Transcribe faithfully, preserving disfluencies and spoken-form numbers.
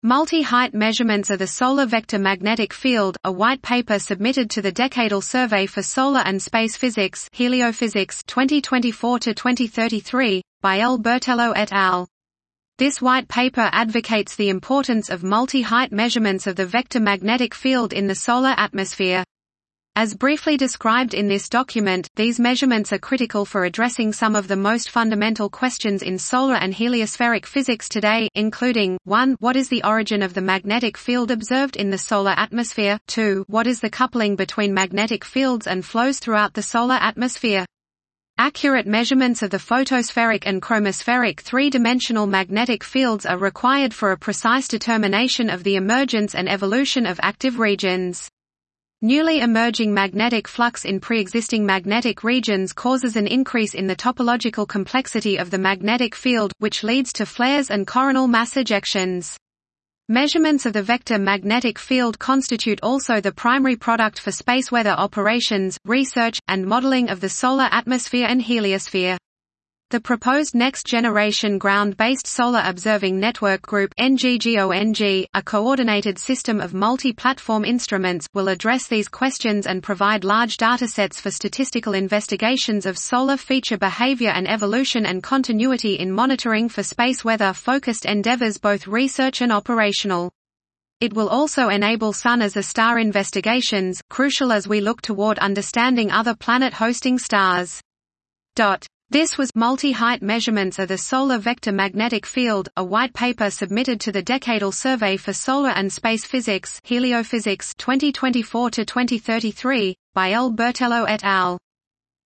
Multi-height measurements of the solar vector magnetic field, a white paper submitted to the Decadal Survey for Solar and Space Physics Heliophysics twenty twenty-four to twenty thirty-three, by L. Bertello et al. This white paper advocates the importance of multi-height measurements of the vector magnetic field in the solar atmosphere. As briefly described in this document, these measurements are critical for addressing some of the most fundamental questions in solar and heliospheric physics today, including, one What is the origin of the magnetic field observed in the solar atmosphere? two What is the coupling between magnetic fields and flows throughout the solar atmosphere? Accurate measurements of the photospheric and chromospheric three-dimensional magnetic fields are required for a precise determination of the emergence and evolution of active regions. Newly emerging magnetic flux in pre-existing magnetic regions causes an increase in the topological complexity of the magnetic field, which leads to flares and coronal mass ejections. Measurements of the vector magnetic field constitute also the primary product for space weather operations, research, and modeling of the solar atmosphere and heliosphere. The proposed next-generation ground-based Solar Observing Network Group (N G G O N G), a coordinated system of multi-platform instruments, will address these questions and provide large datasets for statistical investigations of solar feature behavior and evolution and continuity in monitoring for space weather-focused endeavors, both research and operational. It will also enable Sun as a star investigations, crucial as we look toward understanding other planet-hosting stars. This was Multi-Height Measurements of the Solar Vector Magnetic Field, a white paper submitted to the Decadal Survey for Solar and Space Physics Heliophysics twenty twenty-four to twenty thirty-three, by L. Bertello et al.